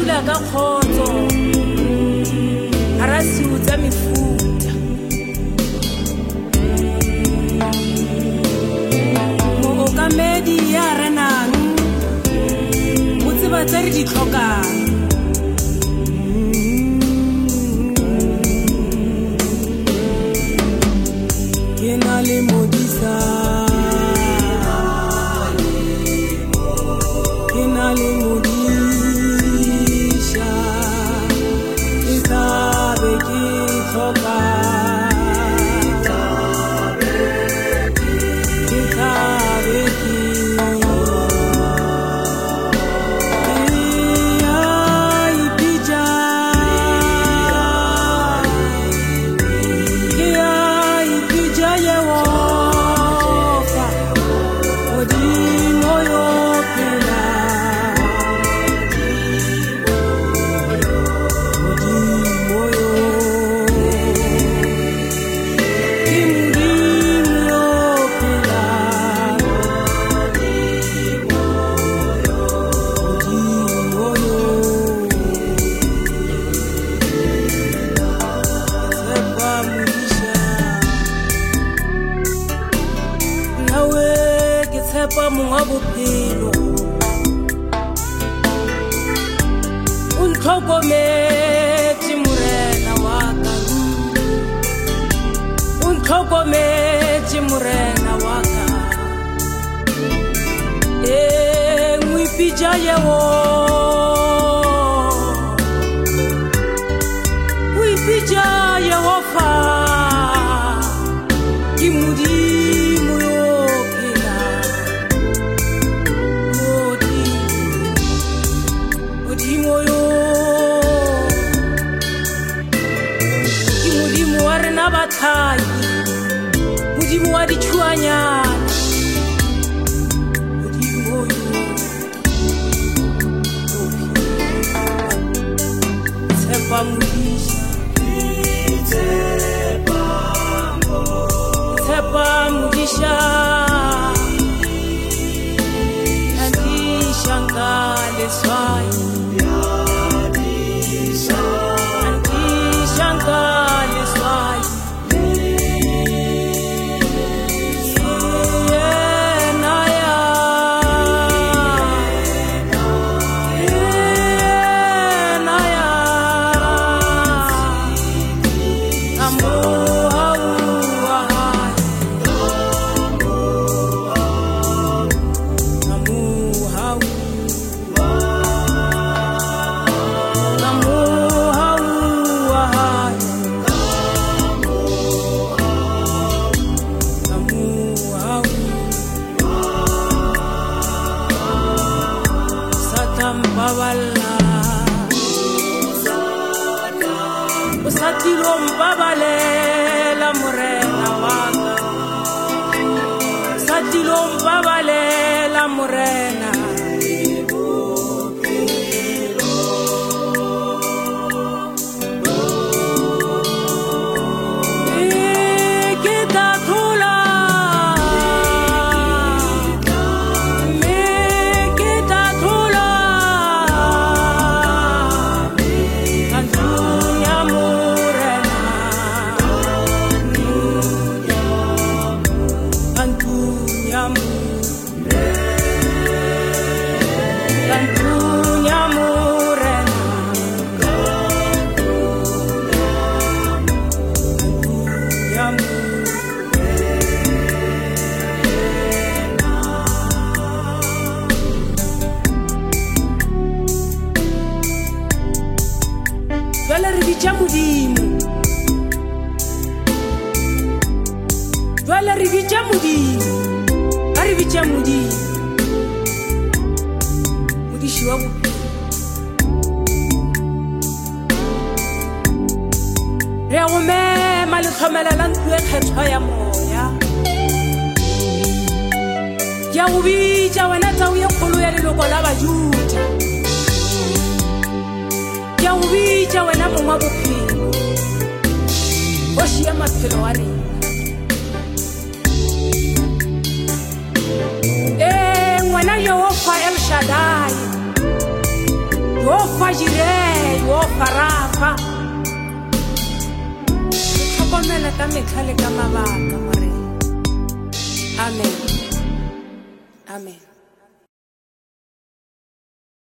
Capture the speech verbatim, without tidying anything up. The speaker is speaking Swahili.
dula ka khotso ara se utsa mefuta mo ka medi ya renang o tseba tsare di tlhokang ke na le modisa ke na le modisa ke sabe ke tlhoka ke sabe ke pa monga bophelo o ntlhokometse morena wa ka o ntlhokometse morena wa ka e ngwipija yewo ngwipija yewo fa ke modimo yo bathai modimo wa dithuanyana modimo yo tshepa modisa tshepa modisa andishanka leswai andishanka leswai babalela morena wa ka satilong babalela morena Jwala re bitša modimo a re bitša modimo modiši wa bophelo re go mema letlhomelela ntlo e kgethwa ya moya ke a go bitša wena tsao ye kgolo ya leloko la bajuda ke a go bitša wena mongwa bophelo boši ya maphelo wa rena Yehova El Shaddai, yo fa jire wo farafa tlhokomela ka metlha le ka mabaka more amen amen